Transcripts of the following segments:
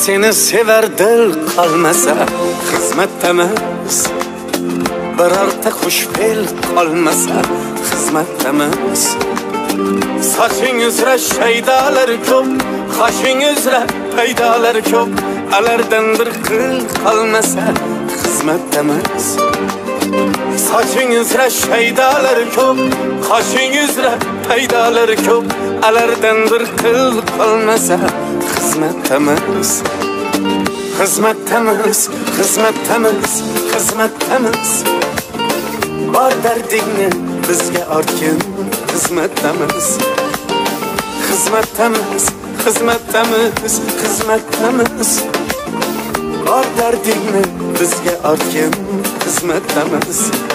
seni sever dil qolmasa xizmatdamiz. Birorta xushfe'l qolmasa xizmatdamiz. Soching uzra shaydalar ko'p, qoshing uzra paydalar ko'p, alardan bir qil qolmasa xizmatdamiz. Soching uzra shaydalar ko'p, qoshing uzra paydalar ko'p, alardan bir qil qolmasa xizmatdamiz. Xizmatdamiz, xizmatdamiz, xizmatdamiz. Bor dardingni bizga ortgin, xizmatdamiz. Xizmatdamiz, xizmatdamiz, xizmatdamiz. Bor dardingni bizga ortgin, xizmatdamiz.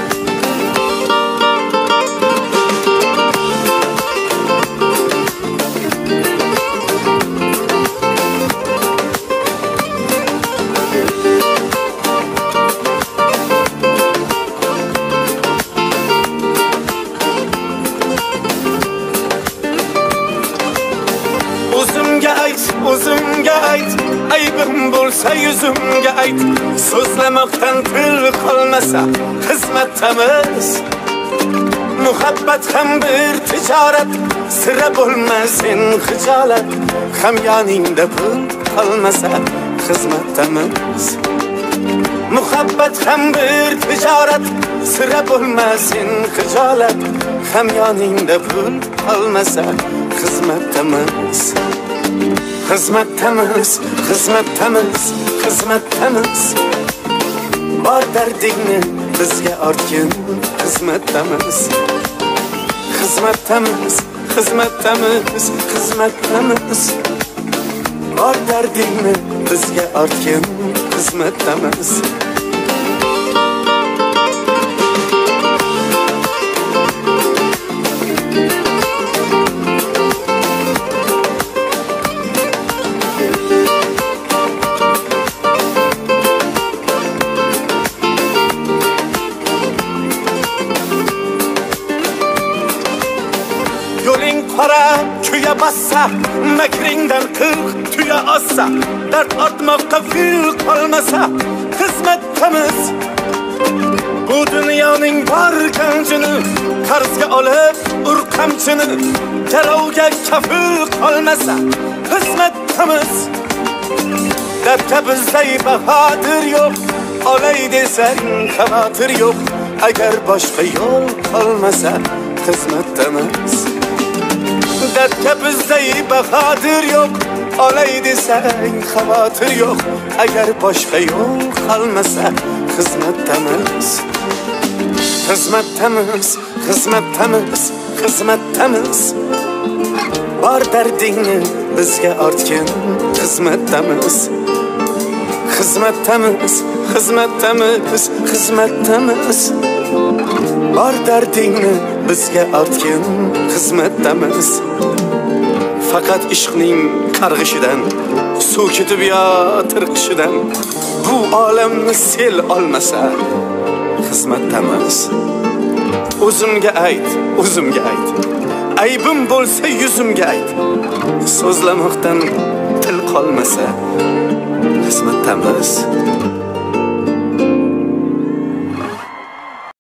O'zimga ayt, aybim bo'lsa yuzimga ayt. So'zlamoqdan til qolmasa xizmatdamiz. Muhabbat ham bir tijorat, sira bo'lmasin xijolat. Hamyoningda pul qolmasa xizmatdamiz. Muhabbat ham bir tijorat, sira bo'lmasin xijolat. Hamyoningda pul qolmasa xizmatdamiz. Xizmatdamiz, xizmatdamiz, xizmatdamiz. Bor dardingni bizga ortgin, xizmatdamiz. Xizmatdamiz, xizmatdamiz, xizmatdamiz. Bor dardingni bizga ortgin, xizmatdamiz. Yo'ling qora kuya bassa, makringdan qirq tuya ossa, dard ortmoqqa fil qolmasa xizmatdamiz. Bu dunyoning bor ganjini qarzga olib urqamchini, garovga kafil qolmasa xizmatdamiz. Dardga bizday bahodir yo'q, olay desang xavotir yo'q. Agar boshqa yo'l qolmasa xizmatdamiz. Dardga bizday bahodir yo'q, olay desang xavotir yo'q. Agar boshqa yo'l qolmasa xizmatdamiz. Xizmatdamiz, xizmatdamiz, xizmatdamiz. Bor dardingni bizga ortgin, xizmatdamiz. Xizmatdamiz, xizmatdamiz, xizmatdamiz. Bor dardingni bizga ortgin, xizmatdamiz. Faqat ishqning qarg'ishidan, suv ketib yo tirqishidan bu olamni sel olmasa xizmatdamiz. O'zimga ayt, o'zimga ayt. Aybim bo'lsa yuzimga ayt. So'zlamoqdan til qolmasa xizmatdamiz.